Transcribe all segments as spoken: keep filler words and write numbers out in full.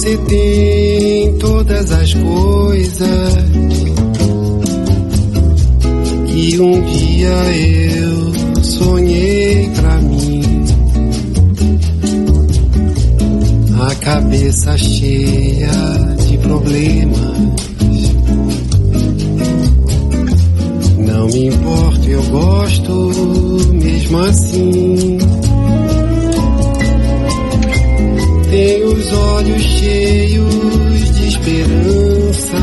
Você tem todas as coisas que um dia eu sonhei pra mim. A cabeça cheia de problemas. Não me importo, eu gosto mesmo assim. Tenho os olhos cheios de esperança,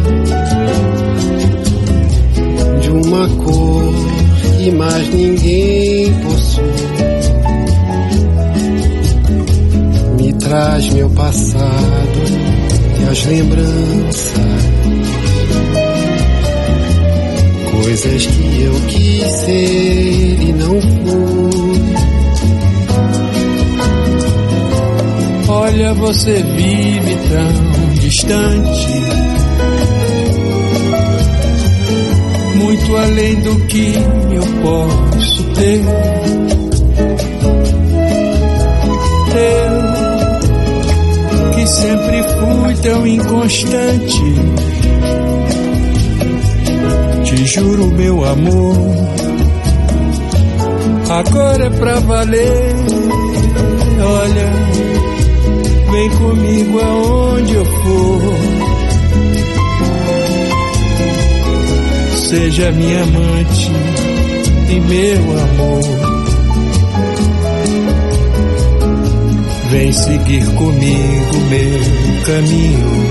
de uma cor que mais ninguém possui. Me traz meu passado e as lembranças, coisas que eu quis ser e não fui. Olha, você vive tão distante, muito além do que eu posso ter. Eu, que sempre fui tão inconstante, te juro, meu amor, agora é pra valer. Olha, vem comigo aonde eu for, seja minha amante e meu amor. Vem seguir comigo meu caminho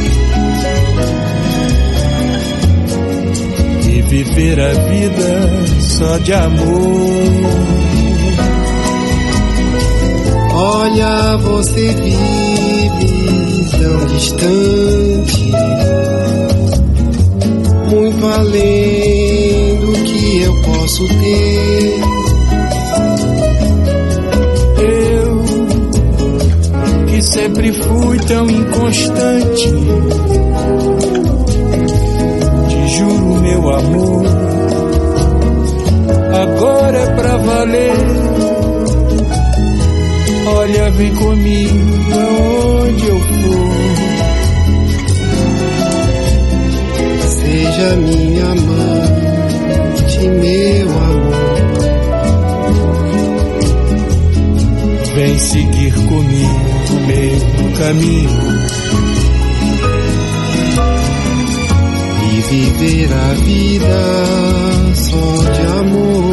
e viver a vida só de amor. Olha, você vive tão distante, muito além do que eu posso ter. Eu, que sempre fui tão inconstante, te juro, meu amor, agora é pra valer. Olha, vem comigo aonde eu for, seja minha amante, meu amor. Vem seguir comigo meu caminho e viver a vida só de amor.